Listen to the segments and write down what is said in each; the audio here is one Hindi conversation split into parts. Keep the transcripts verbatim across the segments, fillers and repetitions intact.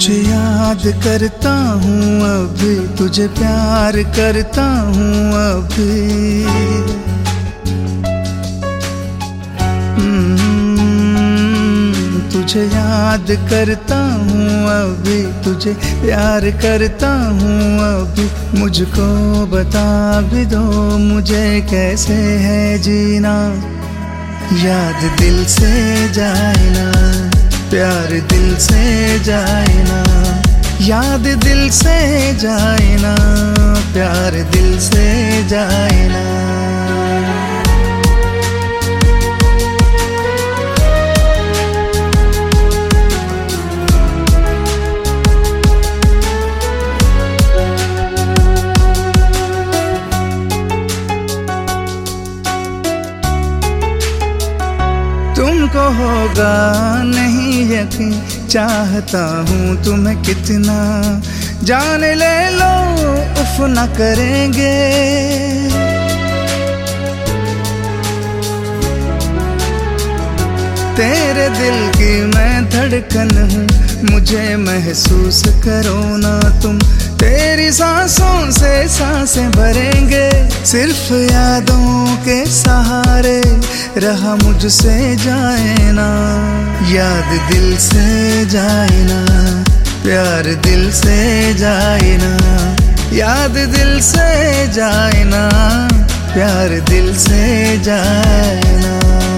तुझे याद करता हूँ अभी, तुझे प्यार करता हूँ अभी। तुझे याद करता हूँ अभी, तुझे प्यार करता हूँ अभी। मुझको बता भी दो मुझे कैसे है जीना, याद दिल से जाए ना, प्यार दिल से जाए ना, याद दिल से जाए ना, प्यार दिल से जाए ना। तुमको होगा नहीं यकीन, चाहता हूँ तुम्हें कितना, जान ले लो उफ न करेंगे। तेरे दिल की मैं धड़कन हूँ, मुझे महसूस करो ना तुम। तेरी सांसों से सांसें भरेंगे, सिर्फ यादों के सहारे रहा मुझसे जाए ना, याद दिल से जाए ना, प्यार दिल से जाए ना, याद दिल से जाए ना, प्यार दिल से जाए ना।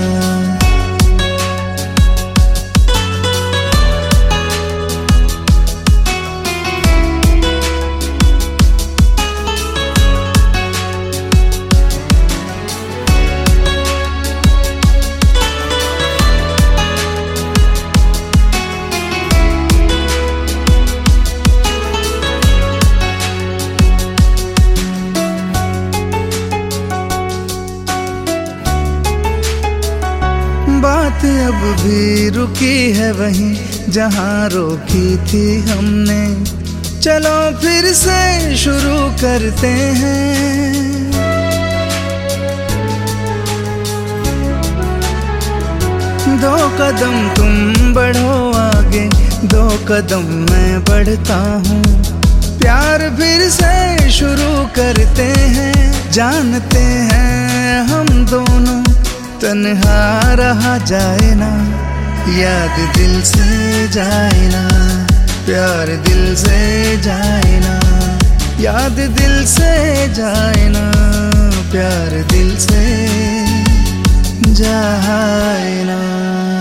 बात अब भी रुकी है वहीं जहाँ रोकी थी हमने, चलो फिर से शुरू करते हैं। दो कदम तुम बढ़ो आगे, दो कदम मैं बढ़ता हूँ, प्यार फिर से शुरू करते हैं। जानते हैं हम दोनों तन्हा रहा जाए ना, याद दिल से जाए ना, प्यार दिल से जाए ना, याद दिल से जाए ना, प्यार दिल से जाए ना।